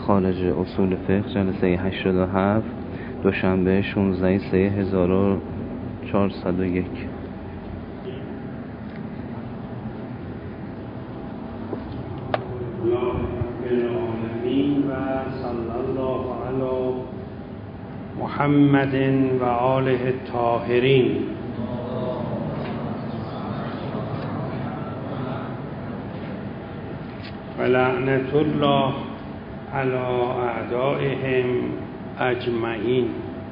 خارج اصول فقه جلسه 87 دوشنبه 16/3/1401. و صلی الله علی محمد و آله الطاهرین. و لعنت الله علی اعدائهم اجمعین.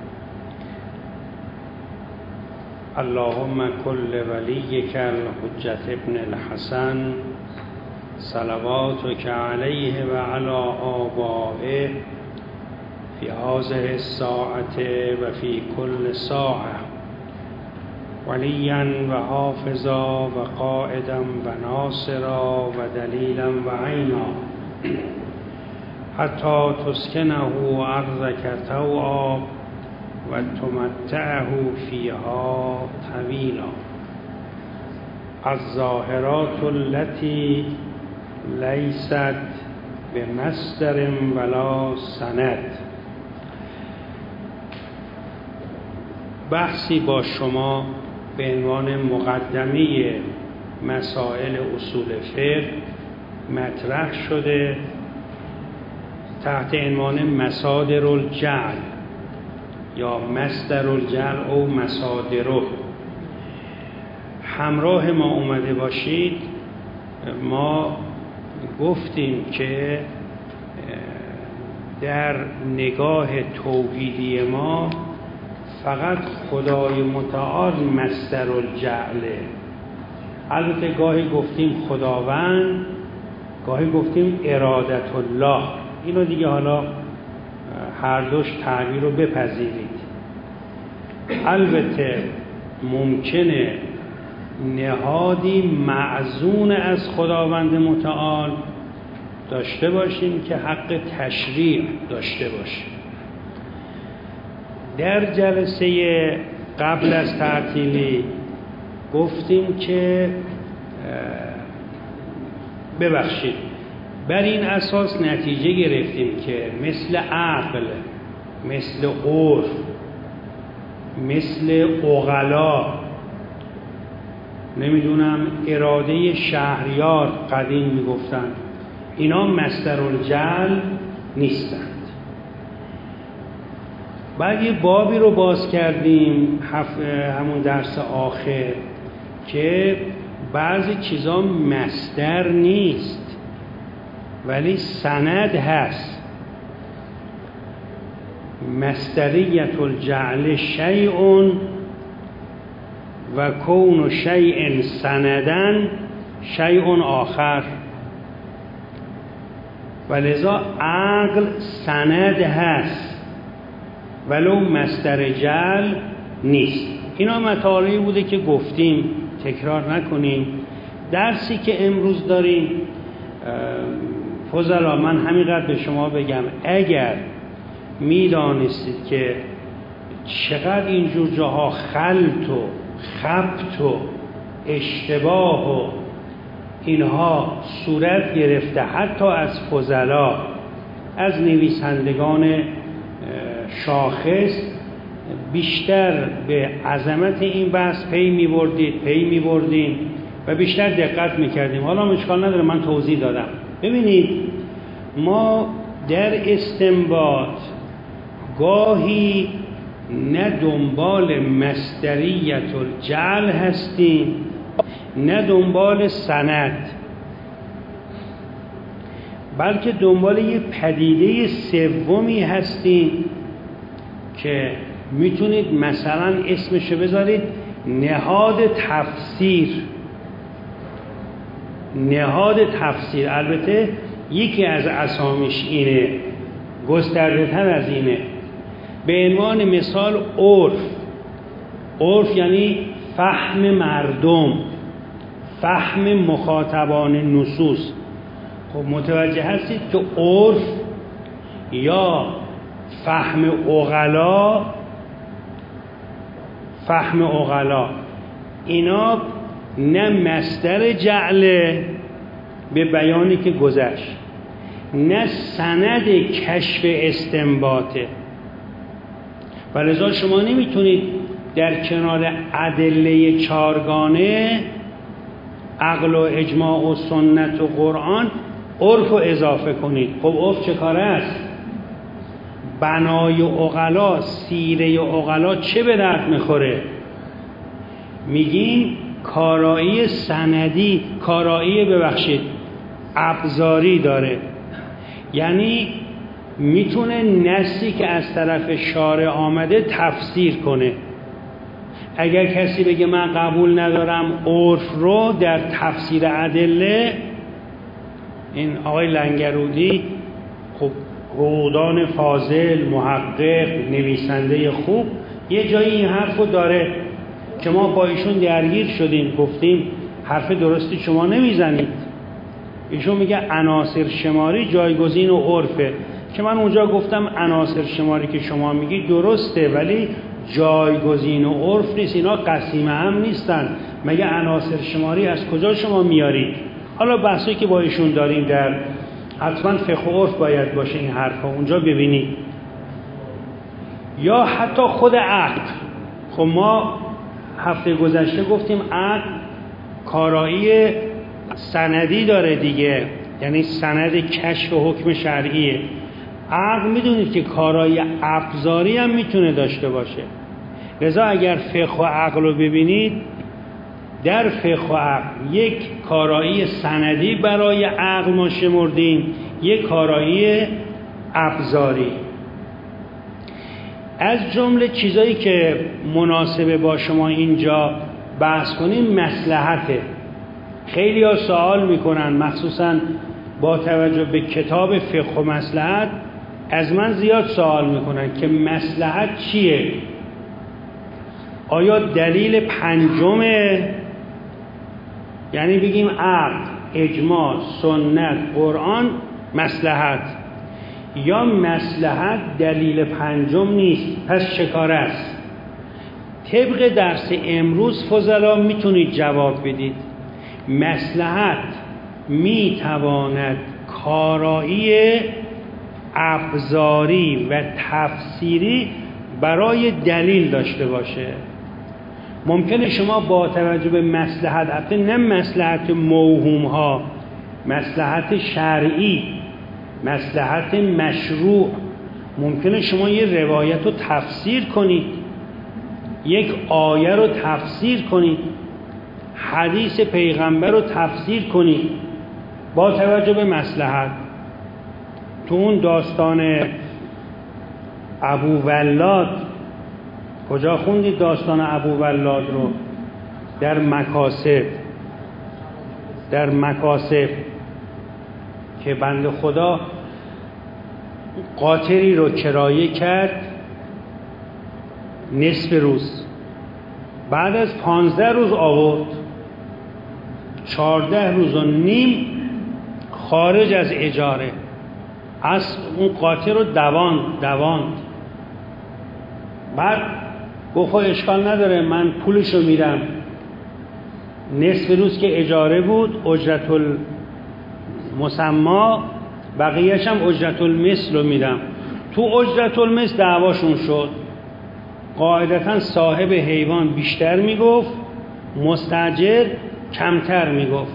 اللهم کل ولیک الحجة ابن الحسن صلواتک علیه و علی آبائه فی هذه الساعة و فی کل ساعة ولیا و حافظا و قائدا و ناصرا و دلیلا و عینا حتی تسکنه ارضک طوعا و تمتعه فیها طویلا. الظاهرات التي لیست بمصدر ولا سند. بحثی با شما به عنوان مقدمه مسائل اصول فقه مطرح شده تحت عنوان مصادر الجعل یا مصدر الجعل او مصادره. همراه ما اومده باشید. ما گفتیم که در نگاه توحیدی ما فقط خدای متعال مصدر الجعله. البته گاهی گفتیم خداوند، گاهی گفتیم ارادت الله. اینو دیگه حالا هر دوش تعبیر رو بپذیرید. البته ممکنه نهادی معزون از خداوند متعال داشته باشیم که حق تشریع داشته باشیم. در جلسه قبل از تعطیلی گفتیم که بر این اساس نتیجه گرفتیم که مثل عقل، مثل عرف، مثل عقلا، نمیدونم اراده شهریار قدیم میگفتن، اینا مصدر الجعل نیستند. بعد یه بابی رو باز کردیم همون درس آخر که بعضی چیزا مصدر نیست ولی سند هست. مصدریت الجعل شیء و کون شیء سندن شیء آخر. ولذا عقل سند هست ولو مصدر جعل نیست. اینا مطالبی بوده که گفتیم، تکرار نکنیم. درسی که امروز داریم فضلا، من همینقدر به شما بگم، اگر میدانستید که چقدر اینجور جاها خلط و خبط و اشتباه و اینها صورت گرفته، حتی از فضلا، از نویسندگان شاخص، بیشتر به عظمت این بحث پی می‌بردیم و بیشتر دقت می‌کردیم. حالا اشکال نداره، من توضیح دادم. ببینید، ما در استنباط گاهی نه دنبال مصدریت الجعل هستیم نه دنبال سند، بلکه دنبال یه پدیده سومی هستیم که میتونید مثلا اسمشو بذارید نهاد تفسیر. نهاد تفسیر البته یکی از اسامیش اینه، گسترده تر از اینه. به عنوان مثال عرف یعنی فهم مردم، فهم مخاطبان نصوص. خب متوجه هستید که عرف یا فهم عقلا اینا نه مصدر جعله به بیانی که گذشت، نه سند کشف استنباطه. و لذا شما نمیتونید در کنار ادله چارگانه عقل و اجماع و سنت و قرآن عرف رو اضافه کنید. خب عرف چه کاره است؟ بنای عقلا، سیره عقلا چه به درد میخوره؟ میگیم کارایی سندی، ابزاری داره، یعنی میتونه نصی که از طرف شارع آمده تفسیر کنه. اگر کسی بگه من قبول ندارم عرف رو در تفسیر ادله، این آقای لنگرودی خب هودان فاضل، محقق، نویسنده خوب، یه جایی این حرف رو داره که ما با ایشون درگیر شدیم، گفتیم حرف درستی شما نمیزنید. ایشون میگه عناصر شماری جایگزین و عرفه، که من اونجا گفتم عناصر شماری که شما میگی درسته ولی جایگزین و عرف نیست، اینا قسیمه هم نیستن. مگه عناصر شماری از کجا شما میارید؟ حالا بحثی که با ایشون داریم در حتما فقه و عرف باید باشه این حرفا اونجا ببینید. یا حتی خود عقل. خب ما هفته گذشته گفتیم عقل کارایی سندی داره دیگه، یعنی سند کشف و حکم شرعیه. عقل میدونید که کارایی ابزاری هم میتونه داشته باشه. لذا اگر فقه و عقل رو ببینید، در فقه و عقل یک کارایی سندی برای عقل ما شمردیم، یک کارایی ابزاری. از جمله چیزایی که مناسبه با شما اینجا بحث کنیم مصلحته. خیلی ها سوال میکنن، مخصوصا با توجه به کتاب فقه و مصلحت از من زیاد سوال میکنن که مصلحت چیه؟ آیا دلیل پنجمه؟ یعنی بگیم عقل، اجماع، سنت، قرآن مصلحت، یا مصلحت دلیل پنجم نیست؟ پس چه کار است؟ طبق درس امروز فضلا میتونید جواب بدید. مصلحت میتواند کارایی ابزاری و تفسیری برای دلیل داشته باشه. ممکنه شما با توجه به مصلحت، البته نه مصلحت موهوم ها، مصلحت شرعی، مصلحت مشروع، ممکنه شما یه روایت رو تفسیر کنید، یک آیه رو تفسیر کنید، حدیث پیغمبر رو تفسیر کنید با توجه به مصلحت. تو اون داستان ابو ولاد کجا خوندید داستان ابو ولاد رو؟ در مکاسب که بنده خدا قاطری رو کرایه کرد نصف روز، بعد از 15 روز آورد، 14 روز و نیم خارج از اجاره، از اون قاطر رو دواند. بعد گفت اشکال نداره من پولشو میدم، نصف روز که اجاره بود اجرت المسمى، بقیه‌اش هم اجرت المثل رو میدم. تو اجرت المثل دعواشون شد. قاعدتا صاحب حیوان بیشتر میگفت، مستاجر کمتر میگفت.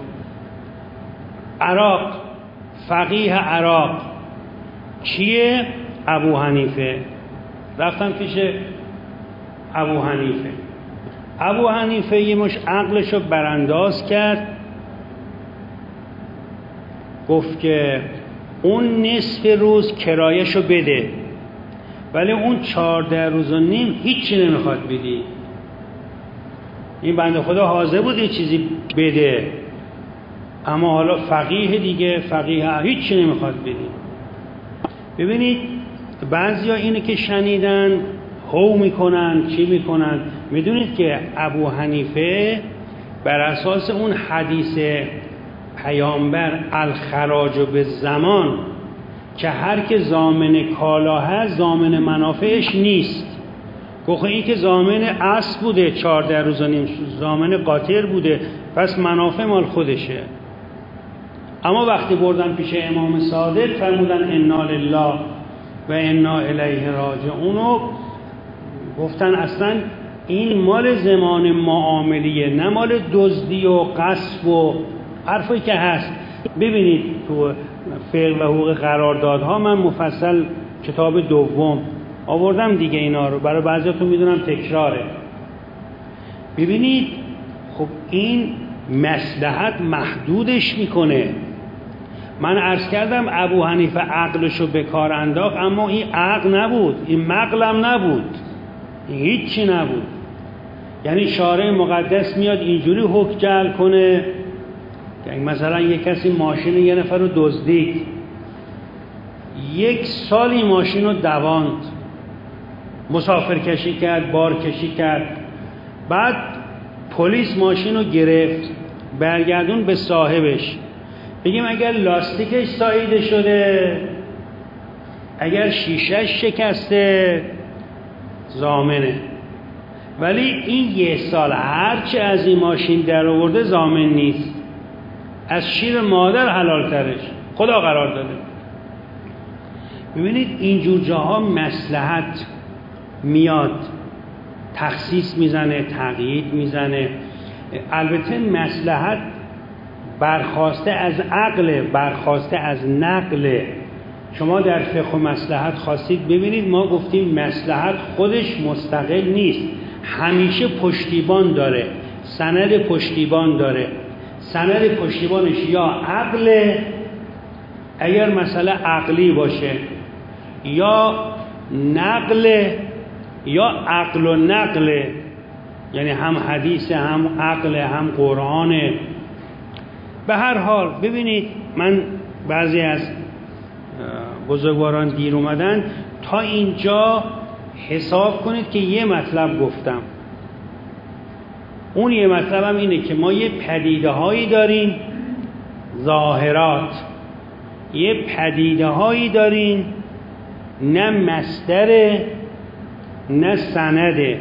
عراق، فقیه عراق کیه؟ ابو حنیفه. رفتم پیش ابو حنیفه یه مش عقلشو برانداز کرد، گفت که اون نصف روز کرایهشو بده، ولی اون 14 روز و نیم هیچی نمیخواد بدی. این بنده خدا حاضر بود یه چیزی بده، اما حالا فقیه دیگه، فقیه هیچی نمیخواد بدی. ببینید بعضیا اینه که شنیدن هو میکنن، چی میکنن. میدونید که ابو حنیفه بر اساس اون حدیث پیامبر الخراج به زمان که هر که ضامن کالا هست ضامن منافعش نیست، گفت این که ضامن اصل بوده 14 روز و نیم، ضامن قاطر بوده، پس منافع مال خودشه. اما وقتی بردن پیش امام صادق فرمودن انا لله و انا الیه راجعون و گفتن اصلا این مال زمان معاملیه، نه مال دزدی و غصب و حرفی که هست. ببینید تو فقه و حقوق قراردادها من مفصل کتاب دوم آوردم دیگه، اینا رو برای بعضیاتون میدونم تکراره. ببینید خب این مصلحت محدودش میکنه. من عرض کردم ابو حنیفه عقلشو به کار انداخت، اما این عقل نبود، این مقلم نبود، هیچی نبود. یعنی شارع مقدس میاد اینجوری حکم جعل کنه که مثلا یک کسی ماشین یه نفر رو دزدید، 1 سال ماشین رو دواند، مسافر کشی کرد، بار کشی کرد، بعد پلیس ماشین رو گرفت برگردون به صاحبش. بگیم اگر لاستیکش ساییده شده، اگر شیشهش شکسته، ضامنه. ولی این 1 سال هرچی از این ماشین در آورده ضامن نیست، از شیر مادر حلال ترش خدا قرار داده. ببینید اینجور جاها مصلحت میاد تخصیص میزنه، تقیید میزنه. البته مصلحت برخواسته از عقل، برخواسته از نقل. شما در فقه و مصلحت خواستید ببینید، ما گفتیم مصلحت خودش مستقل نیست، همیشه پشتیبان داره، سند پشتیبان داره. سند پشتیبانش یا عقل، اگر مسئله عقلی باشه، یا نقل، یا عقل و نقل، یعنی هم حدیث، هم عقل، هم قرآن. به هر حال ببینید، من بعضی از بزرگواران دیر اومدن، تا اینجا حساب کنید که یه مطلب گفتم. اون یه مطلب هم اینه که ما یه پدیده هایی داریم، ظاهرات، یه پدیده هایی داریم نه مصدره نه سنده.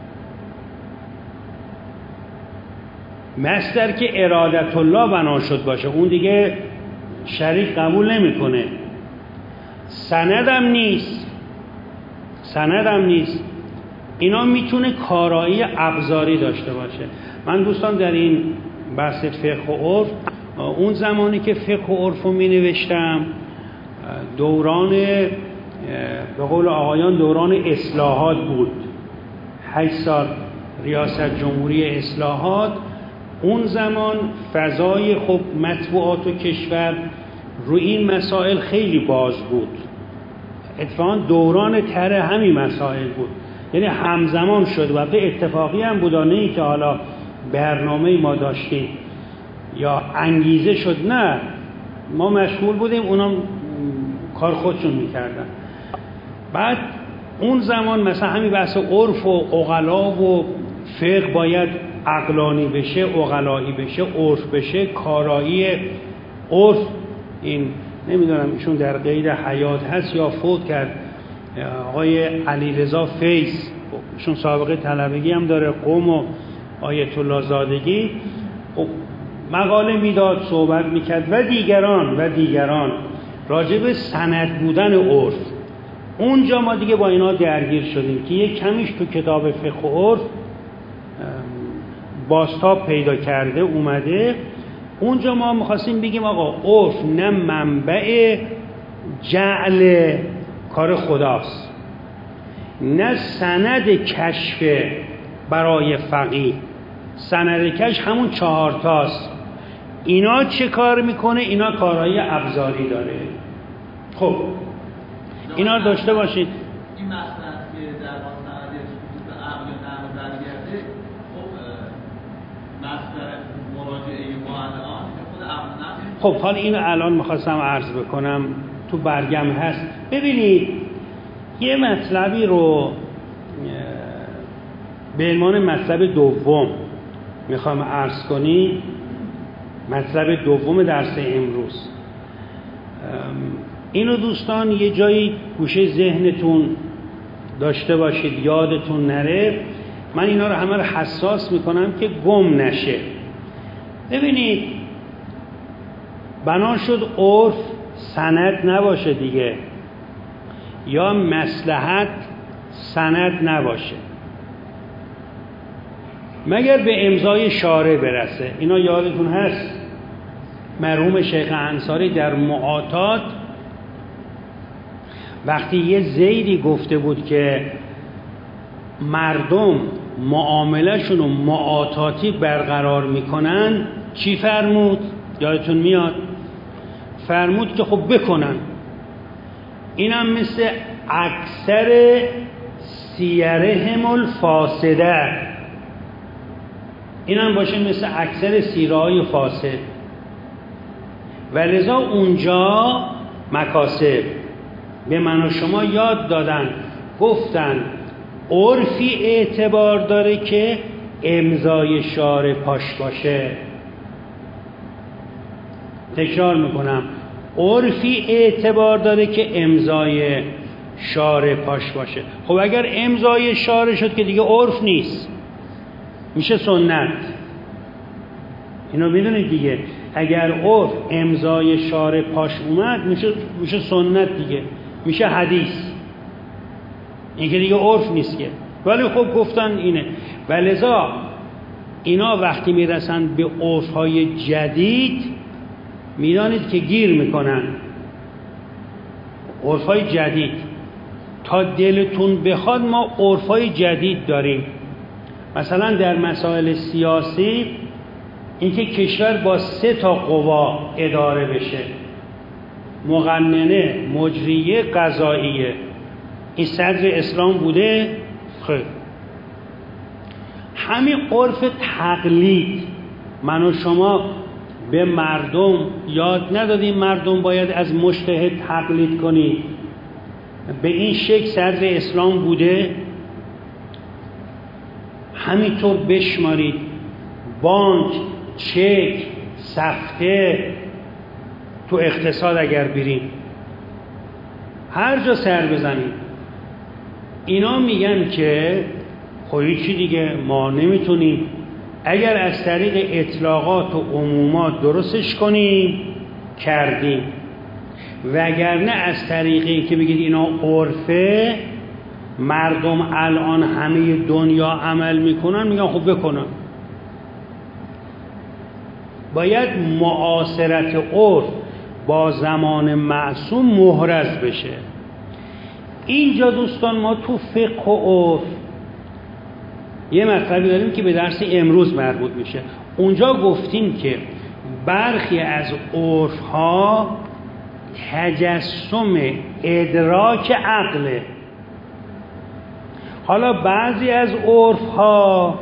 مصدر که ارادت الله بنا شد باشه، اون دیگه شریک قبول نمیکنه. سندم نیست، سندم نیست. اینا میتونه کارایی ابزاری داشته باشه. من دوستان در این بحث فقه و عرف، اون زمانی که فقه و عرف رو می نوشتم، دوران به قول آقایان دوران اصلاحات بود، 8 سال ریاست جمهوری اصلاحات. اون زمان فضای خب مطبوعات و کشور روی این مسائل خیلی باز بود. اتفاقا دوران طرح همین مسائل بود، یعنی همزمان شد و به اتفاقی هم بود، نه ای که حالا برنامه ما داشتیم یا انگیزه شد، نه، ما مشغول بودیم، اونا کار خودشون میکردن. بعد اون زمان مثلا همین بحث عرف و عقلا و فقه باید عقلانی بشه، عقلایی بشه، عرف بشه، کارایی عرف. این نمیدونم ایشون در قید حیات هست یا فوت کرد، آقای علیرضا فیض، ایشون سابقه طلبگی هم داره، قم و آیت الله زادگی، مقاله میداد، صحبت میکرد و دیگران راجع به سند بودن عرف. اونجا ما دیگه با اینا درگیر شدیم که یک کمیش تو کتاب فقه و عرف بازتاب پیدا کرده اومده. اونجا ما میخواستیم بگیم آقا عرف نه منبع جعل کار خداست، نه سند کشف برای فقیه. سند کشف همون 4 تاست. اینا چه کار میکنه؟ اینا کارهای ابزاری داره. خب اینا رو داشته باشید. این مصدر که در مصدر به عقل نقل برگرده، خب مصدر مراجعه ما الان خود عقل نقل. خب حالا اینو الان میخواستم عرض بکنم، تو برگم هست. ببینید یه مطلبی رو به عنوان مطلب دوم میخوام عرض کنی، مطلب دوم درس امروز. اینو دوستان یه جایی گوشه ذهنتون داشته باشید، یادتون نره. من اینا رو همه رو حساس میکنم که گم نشه. ببینید بنا شد عرف سند نباشه دیگه، یا مصلحت سند نباشه، مگر به امضای شارع برسه. اینا یادتون هست مرحوم شیخ انصاری در معاطات وقتی یه زیدی گفته بود که مردم معاملهشون رو معاطاتی برقرار میکنن، چی فرمود؟ یادتون میاد؟ فرمود که خب بکنن. اینم مثل اکثر سیرهم الفاسده، اینم باشه مثل اکثر سیرهای فاسد. ولذا اونجا مکاسب به من و شما یاد دادن، گفتن عرفی اعتبار داره که امضای شارع پاش باشه. تکرار میکنم، عرفی اعتبار داره که امضای شارع پاش باشه. خب اگر امضای شارع شد که دیگه عرف نیست، میشه سنت. اینو میدونید دیگه، اگر عرف امضای شارع پاش اومد میشه سنت دیگه، میشه حدیث. این که دیگه عرف نیست که. ولی خب گفتن اینه. ولذا اینا وقتی میرسن به عرفهای جدید میدانید که گیر میکنن. عرفهای جدید تا دلتون بخواد ما عرفهای جدید داریم. مثلا در مسائل سیاسی اینکه کشور با 3 قوا اداره بشه، مقننه، مجریه، قضاییه. این صدر اسلام بوده؟ خیر. همین عرف تقلید من و شما به مردم یاد ندادیم مردم باید از مجتهد تقلید کنید؟ به این شکل صدر اسلام بوده؟ همینطور بشمارید، بانک، چک، سفته، تو اقتصاد اگر بریم هر جا سر بزنید اینا میگن که خب چی دیگه ما نمیتونیم، اگر از طریق اطلاقات و عمومات درستش کنیم کردیم، وگرنه از طریقی که بگید اینا عرفه، مردم الان همه دنیا عمل میکنن، میگن خب بکنن. باید معاصرت عرف با زمان معصوم محرز بشه. اینجا دوستان ما تو فقه و عرف یه مطلبی داریم که به درس امروز مربوط میشه. اونجا گفتیم که برخی از عرف‌ها تجسم ادراک عقله. حالا بعضی از عرف‌ها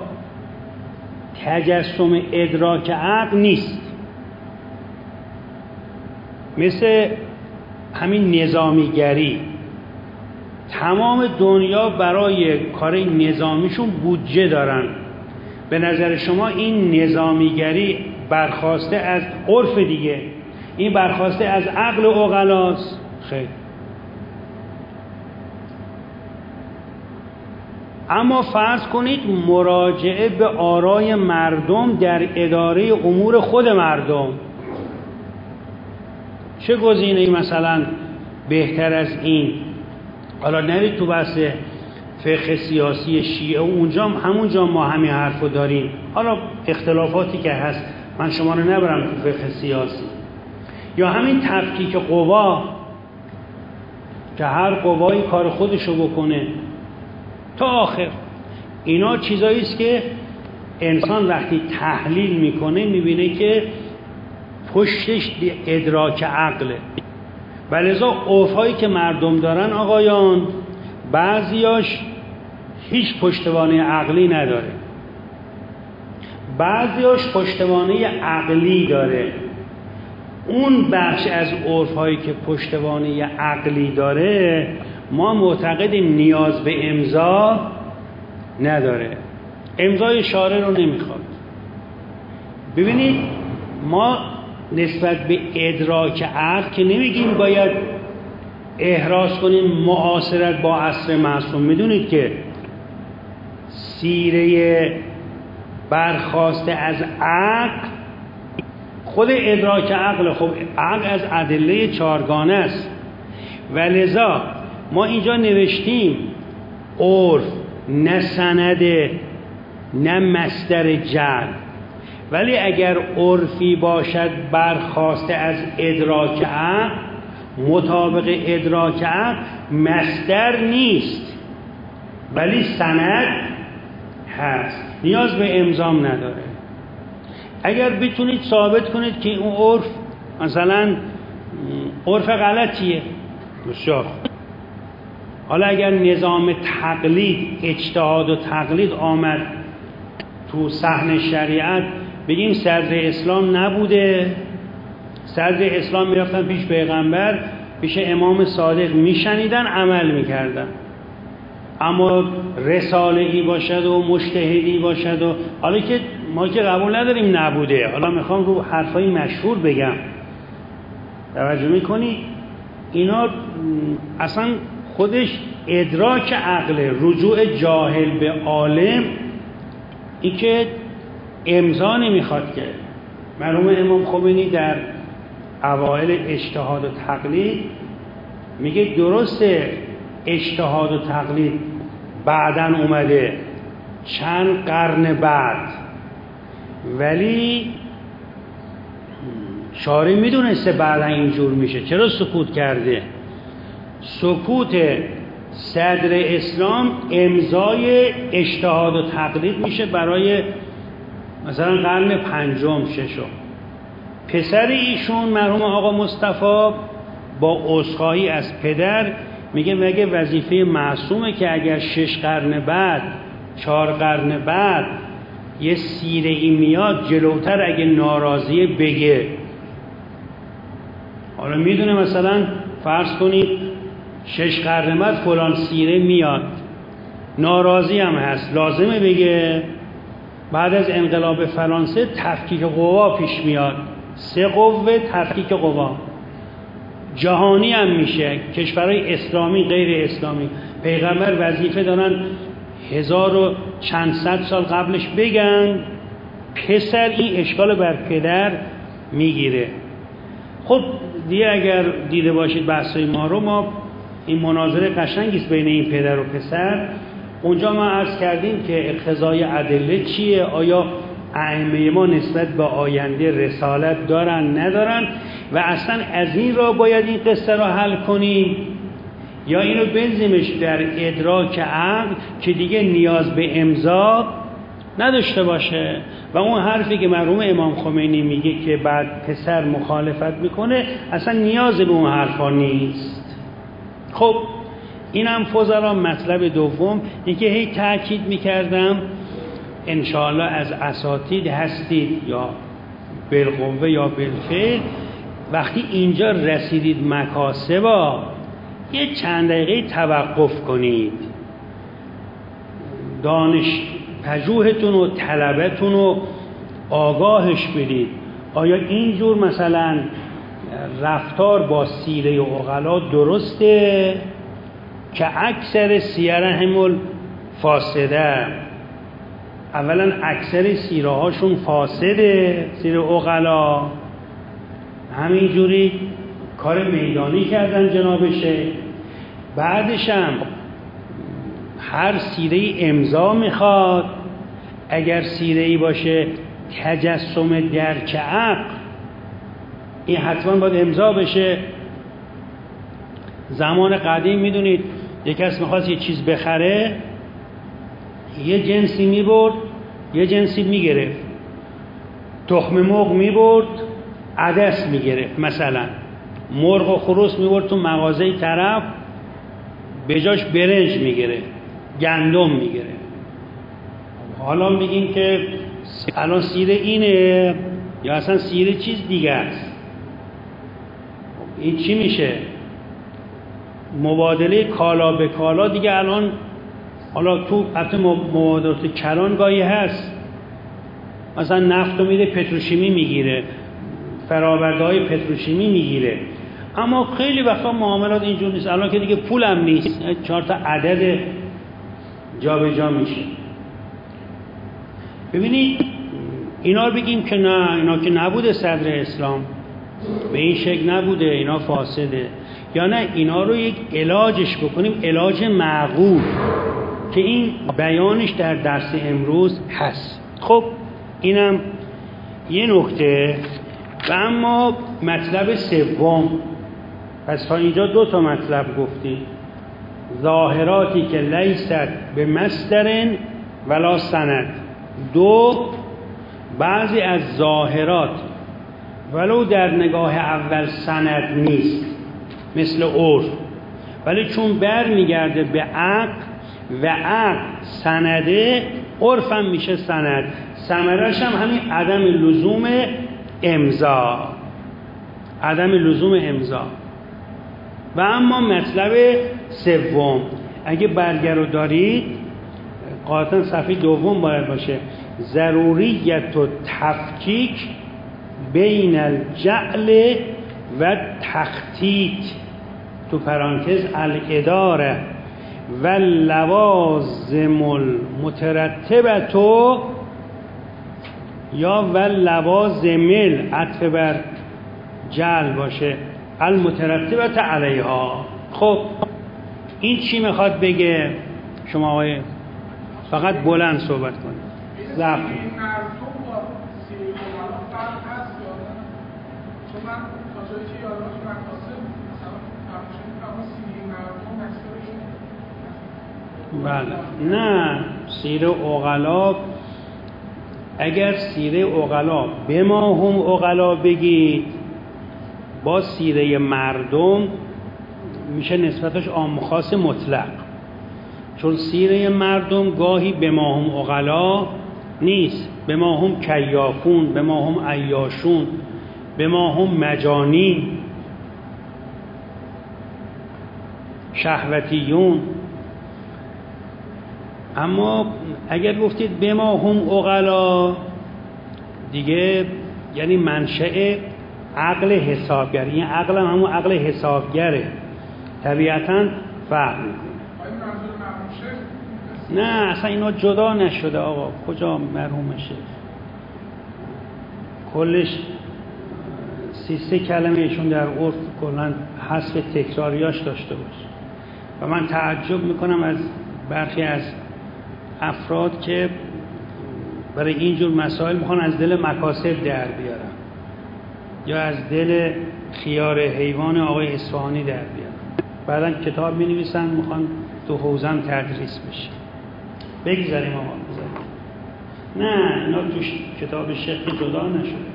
تجسم ادراک عقل نیست، مثل همین نظامیگری. تمام دنیا برای کار نظامیشون بودجه دارن. به نظر شما این نظامیگری برخواسته از عرف دیگه، این برخواسته از عقل عقلاست؟ خیر. اما فرض کنید مراجعه به آرای مردم در اداره امور خود مردم، چه گزینه‌ای مثلا بهتر از این؟ حالا نرید تو بحث فقه سیاسی شیعه، اونجا همونجا ما همین حرفو داریم. حالا اختلافاتی که هست من شما رو نبرم تو فقه سیاسی. یا همین تفکیک قوا که هر قوایی کار خودشو بکنه تا آخر. اینا چیزایی است که انسان وقتی تحلیل میکنه میبینه که پشتش ادراک عقله. ولذا عرفایی که مردم دارن آقایان بعضیاش هیچ پشتوانه عقلی نداره، بعضیاش پشتوانه عقلی داره. اون بخش از عرفایی که پشتوانه عقلی داره ما معتقدیم نیاز به امضا نداره، امضای شارع رو نمیخواد. ببینید ما نسبت به ادراک عقل که نمیگیم باید احراز کنیم معاصرت با عصر معصوم. میدونید که سیره برخواسته از عقل خود ادراک عقل، خب عقل از ادله چارگانه است و لذا ما اینجا نوشتیم عرف نه سند نه مصدر جعل، ولی اگر عرفی باشد برخواسته از ادراک عقل، مطابق ادراک عقل مصدر نیست ولی سند هست، نیاز به امضام نداره. اگر بتونید ثابت کنید که اون عرف مثلا عرف غلطیه، بسیار. حالا اگر نظام تقلید، اجتهاد و تقلید آمد تو صحن شریعت، بگیم صدر اسلام نبوده، صدر اسلام میرفتن پیش پیغمبر، پیش امام صادق میشنیدن، عمل میکردن. اما رساله‌ای باشد و مجتهدی باشد و حالا که ما که قبول نداریم نبوده، حالا میخوام رو حرفای مشهور بگم، توجه میکنی؟ اینا اصلا خودش ادراک عقل، رجوع جاهل به عالم، این که امضا نمیخواد. که مرحوم امام خمینی در اوائل اجتهاد و تقلید میگه درسته اجتهاد و تقلید بعدن اومده چند قرن بعد، ولی شارع میدونسته بعدا اینجور میشه، چرا سکوت کرده؟ سکوت صدر اسلام امضای اجتهاد و تقلید میشه برای مثلا قرن پنجم ششم. پسر ایشون مرحوم آقا مصطفی با عذرخواهی از پدر میگه مگه وظیفه معصومه که اگر 6 قرن بعد 4 قرن بعد یه سیره ای میاد جلوتر اگه ناراضیه بگه؟ حالا میدونه مثلا فرض کنید 6 قرن بعد فلان سیره میاد، ناراضی هم هست، لازمه بگه؟ بعد از انقلاب فرانسه تفکیک قوا پیش میاد، 3 قوه تفکیک قوا، جهانی هم میشه، کشورهای اسلامی غیر اسلامی. پیغمبر وظیفه دارن 1000 و چند صد سال قبلش بگن، پسر این اشکال بر پدر میگیره. خب دیگه اگر دیده باشید بحثای ما رو، ما این مناظره قشنگیست بین این پدر و پسر. اونجا ما عرض کردیم که اقتضای ادله چیه، آیا ائمه ما نسبت به آینده رسالت دارن ندارن، و اصلا از این را باید این قصه را حل کنیم یا اینو بنزیمش در ادراک عقل که دیگه نیاز به امضا نداشته باشه. و اون حرفی که مرحوم امام خمینی میگه که بعد پسر مخالفت میکنه، اصلا نیاز به اون حرفا نیست. خب اینم فضلا مطلب دوم، اینکه هی تاکید میکردم انشاءالله از اساتید هستید یا بالقوه یا بالفعل، وقتی اینجا رسیدید مکاسبا یه چند دقیقه توقف کنید، دانش پژوهتون و طلبتون رو آگاهش بدید. آیا اینجور مثلا رفتار با سیره و عقلا درسته که اکثر سیرهم الفاسده، اولا اکثر سیره هاشون فاسده، سیره عقلا همینجوری کار میدانی کردن جنابشه. بعدش هم هر سیره امضا میخواد، اگر سیره‌ای باشه تجسم درک عقل، این حتما باید امضا بشه. زمان قدیم میدونید یک کس میخواست یه چیز بخره، یه جنسی میبرد یه جنسی میگرفت، تخم مرغ میبرد عدس میگرفت، مثلا مرغ و خروس میبرد تو مغازه طرف، به جاش برنج میگرفت، گندم میگرفت. حالا میگیم که الان سیره اینه یا اصلا سیره چیز دیگه است. این چی میشه؟ مبادله کالا به کالا دیگه الان، حالا تو البته مبادلات کلان گاهی هست، مثلا نفت رو میده پتروشیمی میگیره، فرآورده‌های پتروشیمی میگیره، اما خیلی وقتا معاملات اینجور نیست. الان که دیگه پول هم نیست، 4 تا عدد جا به جا میشه. ببینید اینا رو بگیم که نه، اینا که نبوده صدر اسلام، به این شکل نبوده، اینا فاسده، یا نه اینا رو یک علاجش بکنیم، علاج معقول که این بیانش در درس امروز هست. خب اینم یه نکته. و اما مطلب سوم، پس تا اینجا 2 تا مطلب گفتیم، ظاهراتی که لیست به مصدر ولا سند. 2، بعضی از ظاهرات ولو در نگاه اول سند نیست مثل عرف، ولی چون بر میگرده به عقل و عقل سنده، عرف هم میشه سند، ثمرش هم همین عدم لزوم امضا، عدم لزوم امضا. و اما مطلب سوم، اگه برگه رو دارید قاطعا صفحه 2 باید باشه، ضروریت و تفکیک بین الجعل و تخطیط، تو پرانتز الاداره و لوازم المترتبه یا و لوازم عطف بر جعل باشه المترتبه علیها. خب این چی میخواد بگه؟ شما آقای فقط بلند صحبت کنید. ضبط بله، نه سیره عقلا، اگر سیره عقلا به ما هم عقلا بگید، با سیره مردم میشه نسبتش عام خاص مطلق، چون سیره مردم گاهی به ما هم عقلا نیست، به ما هم کیافون، به ما هم عیاشون، به ما هم مجانین، شهوتیون. اما اگر گفتید به ما هم عقلا دیگه یعنی منشأ عقل حسابگر، این عقل هم همون عقل حسابگره، طبیعتاً فهم. نه اصلا اینا جدا نشده آقا، کجا مرحوم شیخ کلش 33 کلمه ایشون در عرف کلاً حذف تکراریاش داشته باشه. و من تعجب میکنم از برخی از افراد که برای اینجور مسائل میخوان از دل مکاسب در بیارن یا از دل خیار حیوان آقای اصفهانی در بیارن، بعدن کتاب می نویسن میخوان تو حوزم تدریس بشه. بگذاریم آقا، بگذاریم. نه اینا توش کتاب شیخ جدا نشده.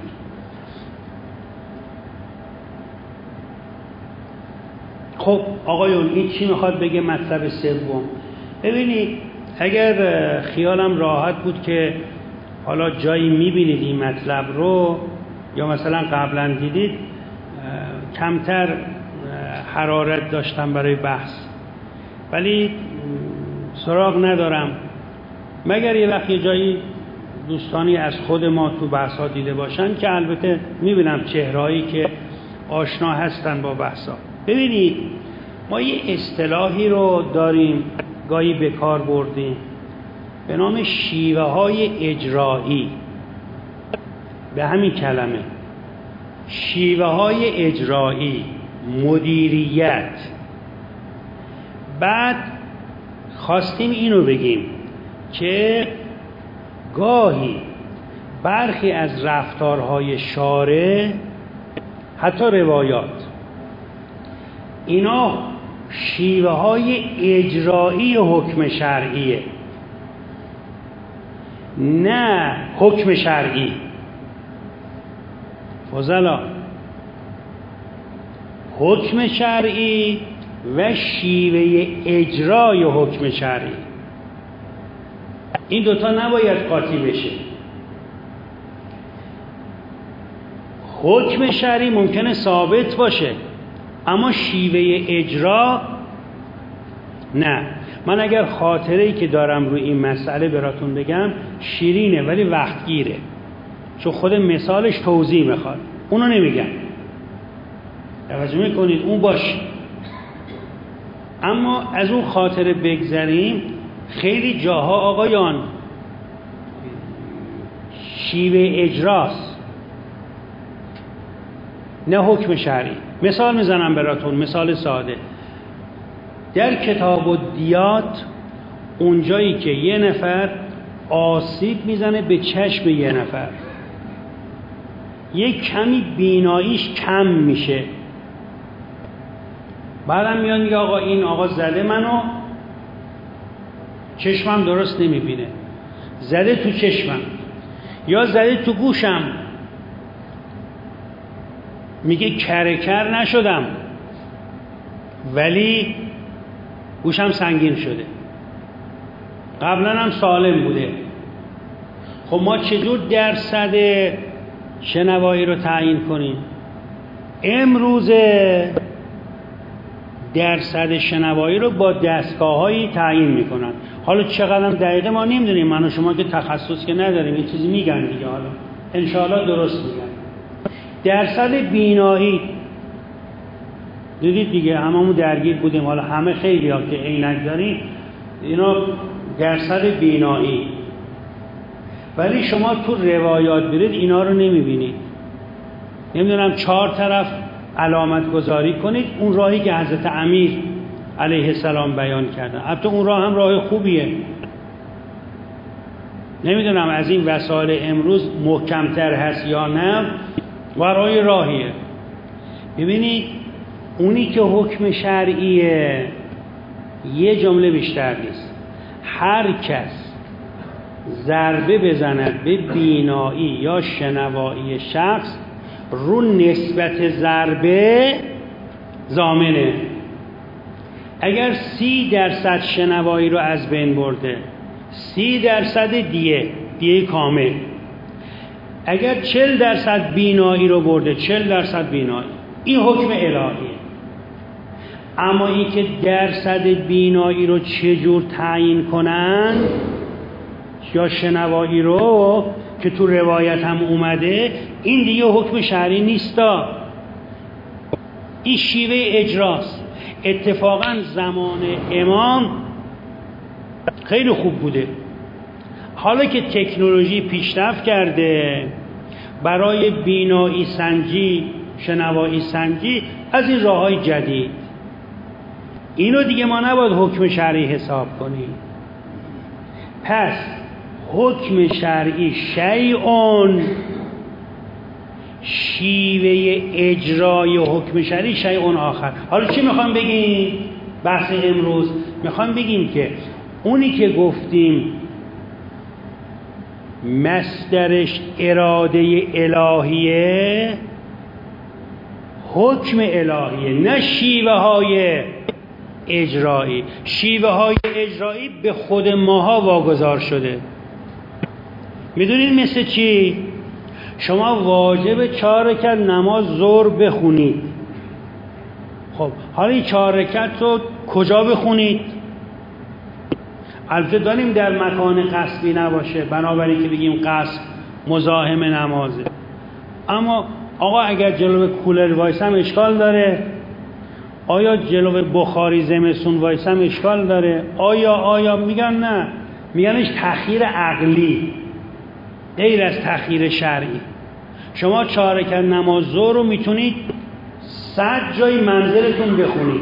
خب آقایون این چی میخواد بگه؟ مطلب سوم. ببینید اگر خیالم راحت بود که حالا جایی میبینید این مطلب رو یا مثلا قبلا دیدید، کمتر حرارت داشتم برای بحث، ولی سراغ ندارم، مگر یه وقت یه جایی دوستانی از خود ما تو بحثا دیده باشن که البته میبینم چهرهایی که آشنا هستن با بحثا. ببینید ما یه اصطلاحی رو داریم گاهی به کار بردیم به نام شیوه های اجرایی، به همین کلمه شیوه های اجرایی، مدیریت. بعد خواستیم اینو بگیم که گاهی برخی از رفتارهای شارع، حتی روایات، اینا شیوه های اجرایی حکم شرعیه، نه حکم شرعی. فضلا حکم شرعی و شیوه اجرای حکم شرعی، این دوتا نباید قاطی بشه. حکم شرعی ممکنه ثابت باشه اما شیوه اجرا نه. من اگر خاطره‌ای که دارم روی این مسئله براتون بگم شیرینه ولی وقتگیره، چون خود مثالش توضیح میخواد، اونو نمیگم، توجه میکنید اون باشه. اما از اون خاطره بگذریم، خیلی جاها آقایان شیوه اجراست، نه حکم شرعی. مثال میزنم براتون، مثال ساده. در کتاب الدیات اونجایی که یه نفر آسیب میزنه به چشم یه نفر، یه کمی بیناییش کم میشه، بعدم میاد میگه آقا این آقا زده منو، چشمم درست نمیبینه، زده تو چشمم یا زده تو گوشم، میگه کرکر نشدم ولی گوشم سنگین شده، قبلا هم سالم بوده. خب ما چجور درصد شنوایی رو تعیین کنیم؟ امروز درصد شنوایی رو با دستگاه‌هایی تعیین میکنن. حالا چقدر دقیقه ما نمیدونیم، من و شما که تخصص که نداریم، یه چیزی میگن دیگه، حالا انشاءالله درست میگن. درصد بینایی دیدید دیگه، هممون درگیر بودیم، حالا همه خیلی ها که عینک داریم اینا درصد بینایی، ولی شما تو روایات برید اینا رو نمیبینید. نمیدونم 4 طرف علامت گذاری کنید، اون راهی که حضرت امیر علیه السلام بیان کردن، البته اون راه هم راه خوبیه، نمیدونم از این وسایل امروز محکمتر هست یا نه، ورای راهیه. ببینید اونی که حکم شرعیه یه جمله بیشتر نیست، هر کس ضربه بزند به بینایی یا شنوایی شخص رو نسبت ضربه ضامنه. اگر 30% شنوایی رو از بین برده، 30% دیه کامل. اگر 40% بینایی رو برده، 40% بینایی. این حکم الهیه. اما این که درصد بینایی رو چجور تعیین کنن یا شنوایی رو که تو روایت هم اومده، این دیگه حکم شرعی نیستا، این شیوه اجراست. اتفاقا زمان امام خیلی خوب بوده. حالا که تکنولوژی پیشرفت کرده، برای بینایی سنجی، شنوایی سنجی از این راه‌های جدید، اینو دیگه ما نباید حکم شرعی حساب کنیم. پس حکم شرعی شیء، شیوه اجرای حکم شرعی شیء آخر. حالا چی میخوام بگیم؟ بحث امروز میخوام بگیم که اونی که گفتیم مصدرش اراده الهیه، حکم الهیه، نه شیوه های اجرایی. شیوه های اجرایی به خود ماها واگذار شده. میدونید مثل چی؟ شما واجب 4 رکعت نماز ظهر بخونید. خب حالا این 4 رکعت رو کجا بخونید؟ البته داریم در مکان قصبی نباشه، بنابراین که بگیم قصب مزاحم نمازه. اما آقا اگر جلو کولر وایسم اشکال داره؟ آیا جلو بخاری زمستون وایسم اشکال داره؟ آیا میگن نه، میگنش تأخیر عقلی غیر از تأخیر شرعی. شما 4 رکعت نماز ظهر رو میتونید 100 جای منزلتون بخونید،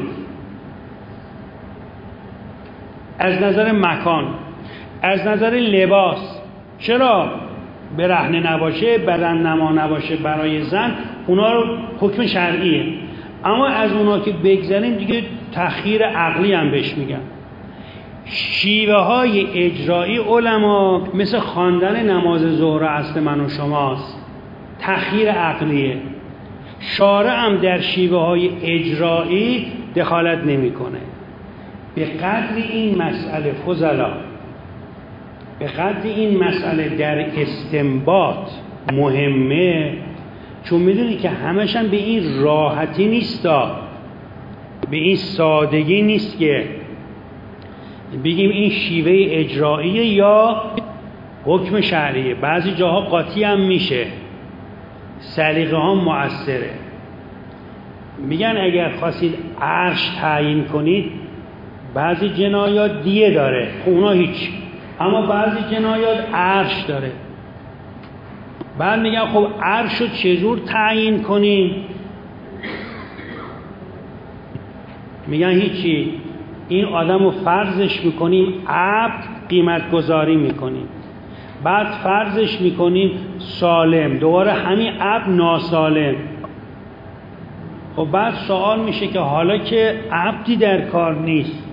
از نظر مکان، از نظر لباس. چرا؟ برهنه نباشه، بدن نما نباشه برای زن، اونا رو حکم شرعیه. اما از اونا که بگذاریم دیگه تأخیر عقلی هم بهش میگن. شیوه های اجرایی علما مثل خواندن نماز ظهر اصل من و شماست، تأخیر عقلیه. شارع هم در شیوه های اجرایی دخالت نمیکنه. به قدر این مسئله فضلا، به قدر این مسئله در استنباط مهمه، چون میدونی که همشن به این راحتی نیستا، به این سادگی نیست که بگیم این شیوه اجراییه یا حکم شرعیه. بعضی جاها قاطی هم میشه، سلیقه ها مؤثره. میگن اگر خواستید عرش تعیین کنید، بعضی جنایات دیه داره، اونا هیچ، اما بعضی جنایات عرش داره. بعد میگن خب عرش رو چجور تعیین کنیم؟ میگن هیچی، این آدم رو فرضش میکنیم عبد، قیمت گذاری میکنیم، بعد فرضش میکنیم سالم، دوباره همین عبد ناسالم. خب بعد سوال میشه که حالا که عبدی در کار نیست،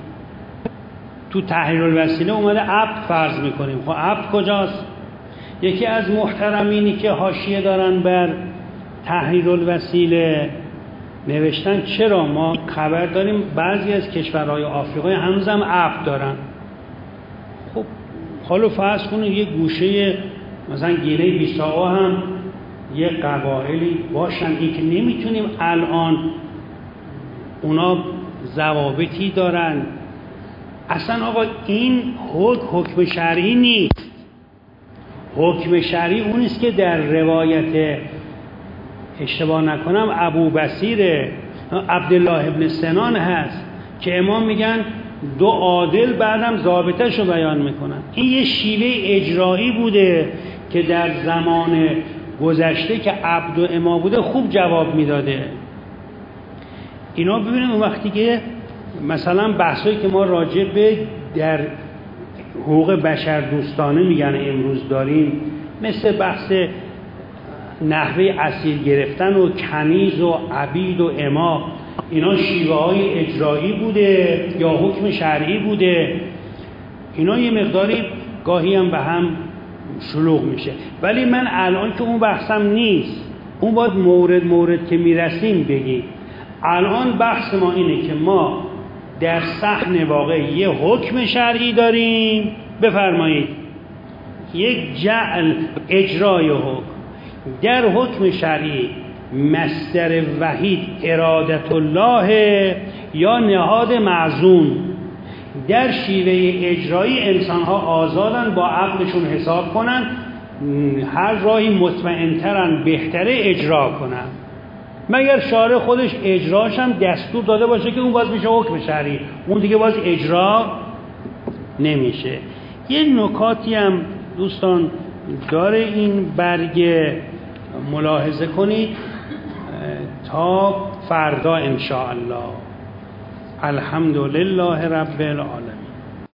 تو تحریر الوسیله اومده عبد فرض میکنیم، خب عبد کجاست؟ یکی از محترمینی که حاشیه دارن بر تحریر الوسیله نوشتن چرا ما خبر داریم بعضی از کشورهای آفریقایی هنوزم عبد دارن. خب حالا فرض کنید یه گوشه مثلا گینه بیساو هم یه قبایلی باشن، این که نمیتونیم الان اونا ضوابطی دارن. اصلا آقا این حکم شرعی نیست. حکم شرعی اون است که در روایت اشتباه نکنم ابو بصیر عبدالله ابن سنان هست که امام میگن دو عادل بعدم ضابطه‌شو بیان میکنن. این یه شیوه اجرایی بوده که در زمان گذشته که عبد و امام بوده خوب جواب میداده. اینا ببینیم اون وقتی که مثلا بحثایی که ما راجع به در حقوق بشر دوستانه میگن امروز داریم، مثل بحث نحوه اسیر گرفتن و کنیز و عبید و اما، اینا شیوه های اجرایی بوده یا حکم شرعی بوده. اینا یه مقداری گاهی هم به هم شلوغ میشه. ولی من الان که اون بحثم نیست، اون باید مورد که میرسیم بگیم. الان بحث ما اینه که ما در صحن واقع یه حکم شرعی داریم، بفرمایید یک جعل اجرای حکم در حکم شرعی مصدر وحید ارادت الله یا نهاد معزون. در شیوه اجرایی انسان‌ها آزادن با عقلشون حساب کنن، هر راهی مطمئن‌ترن بهتره اجرا کنن، مگر شارع خودش اجراش هم دستور داده باشه که اون باز میشه حکم شرعی، اون دیگه باز اجرا نمیشه. یه نکاتی هم دوستان داره این برگ ملاحظه کنید تا فردا ان شاء الله. الحمدلله رب العالمین.